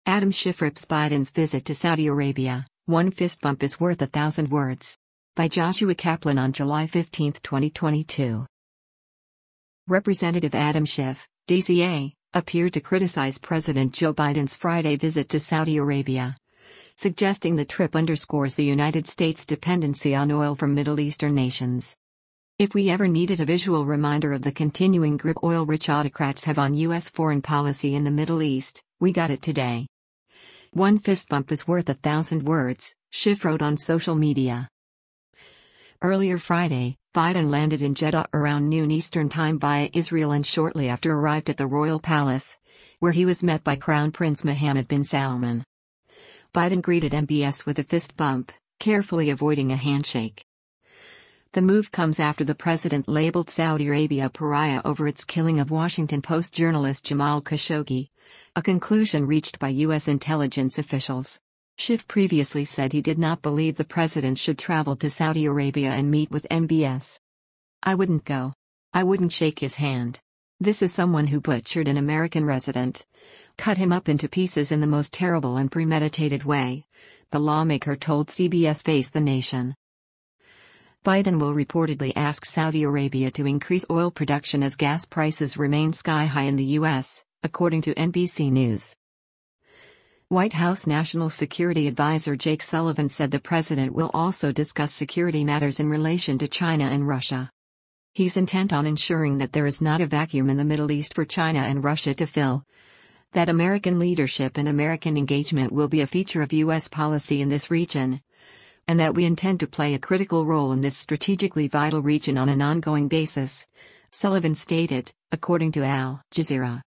Adam Schiff rips Biden's visit to Saudi Arabia, "One fist bump is worth 1,000 words." By Joshua Kaplan on July 15, 2022. Representative Adam Schiff, DCA, appeared to criticize President Joe Biden's Friday visit to Saudi Arabia, suggesting the trip underscores the United States' dependency on oil from Middle Eastern nations. If we ever needed a visual reminder of the continuing grip oil-rich autocrats have on U.S. foreign policy in the Middle East, we got it today. "One fist bump is worth 1,000 words," Schiff wrote on social media. Earlier Friday, Biden landed in Jeddah around noon Eastern Time via Israel and shortly after arrived at the Royal Palace, where he was met by Crown Prince Mohammed bin Salman. Biden greeted MBS with a fist bump, carefully avoiding a handshake. The move comes after the president labeled Saudi Arabia a pariah over its killing of Washington Post journalist Jamal Khashoggi, a conclusion reached by U.S. intelligence officials. Schiff previously said he did not believe the president should travel to Saudi Arabia and meet with MBS. "I wouldn't go. I wouldn't shake his hand. This is someone who butchered an American resident, cut him up into pieces in the most terrible and premeditated way," the lawmaker told CBS Face the Nation. Biden will reportedly ask Saudi Arabia to increase oil production as gas prices remain sky-high in the U.S., according to NBC News. White House National Security Advisor Jake Sullivan said the president will also discuss security matters in relation to China and Russia. He's intent on ensuring that there is not a vacuum in the Middle East for China and Russia to fill, that American leadership and American engagement will be a feature of U.S. policy in this region, and that we intend to play a critical role in this strategically vital region on an ongoing basis, Sullivan stated, according to Al Jazeera.